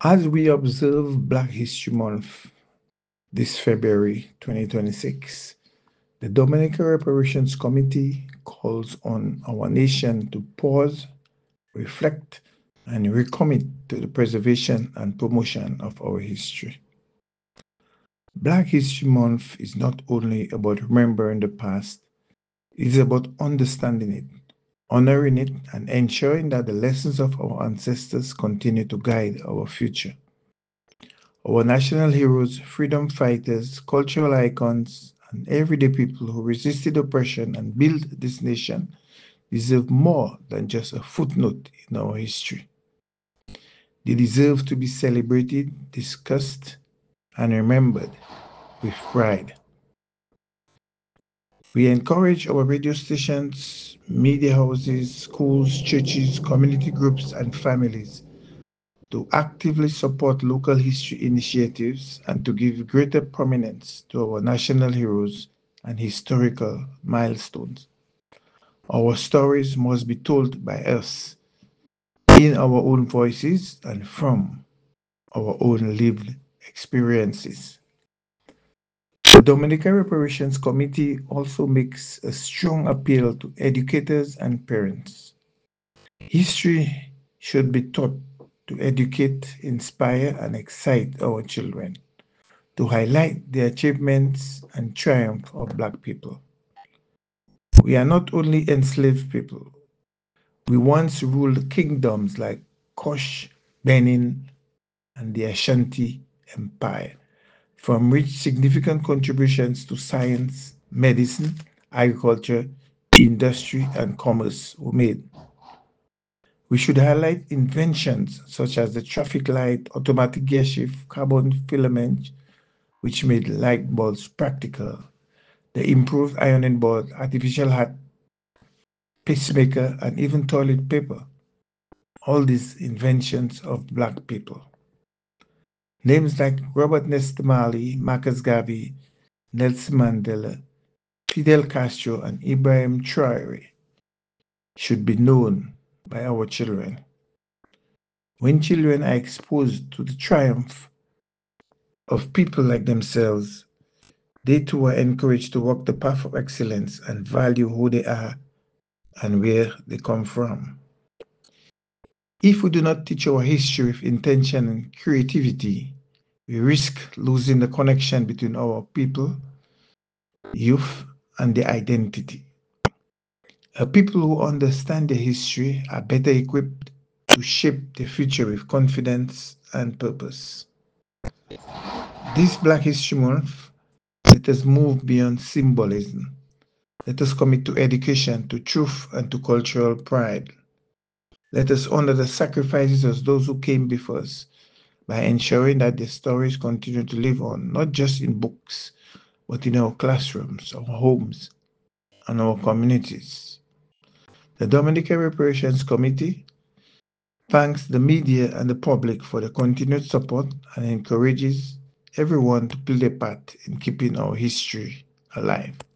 As we observe Black History Month this February 2026, the Dominican Reparations Committee calls on our nation to pause, reflect, and recommit to the preservation and promotion of our history. Black History Month is not only about remembering the past, it is about understanding it, honoring it, and ensuring that the lessons of our ancestors continue to guide our future. Our national heroes, freedom fighters, cultural icons, and everyday people who resisted oppression and built this nation deserve more than just a footnote in our history. They deserve to be celebrated, discussed, and remembered with pride. We encourage our radio stations, media houses, schools, churches, community groups, and families to actively support local history initiatives and to give greater prominence to our national heroes and historical milestones. Our stories must be told by us in our own voices and from our own lived experiences. The Dominican Reparations Committee also makes a strong appeal to educators and parents. History should be taught to educate, inspire, and excite our children, to highlight the achievements and triumph of Black people. We are not only enslaved people, we once ruled kingdoms like Kosh, Benin, and the Ashanti Empire, from which significant contributions to science, medicine, agriculture, industry, and commerce were made. We should highlight inventions such as the traffic light, automatic gear shift, carbon filament, which made light bulbs practical, the improved ironing board, artificial heart, pacemaker, and even toilet paper. All these inventions of Black people. Names like Robert Nesta Marley, Marcus Garvey, Nelson Mandela, Fidel Castro, and Ibrahim Traore should be known by our children. When children are exposed to the triumph of people like themselves, they too are encouraged to walk the path of excellence and value who they are and where they come from. If we do not teach our history with intention and creativity, we risk losing the connection between our people, youth, and their identity. People who understand their history are better equipped to shape the future with confidence and purpose. This Black History Month, let us move beyond symbolism. Let us commit to education, to truth, and to cultural pride. Let us honor the sacrifices of those who came before us by ensuring that their stories continue to live on, not just in books, but in our classrooms, our homes, and our communities. The Dominican Reparations Committee thanks the media and the public for the continued support and encourages everyone to play their part in keeping our history alive.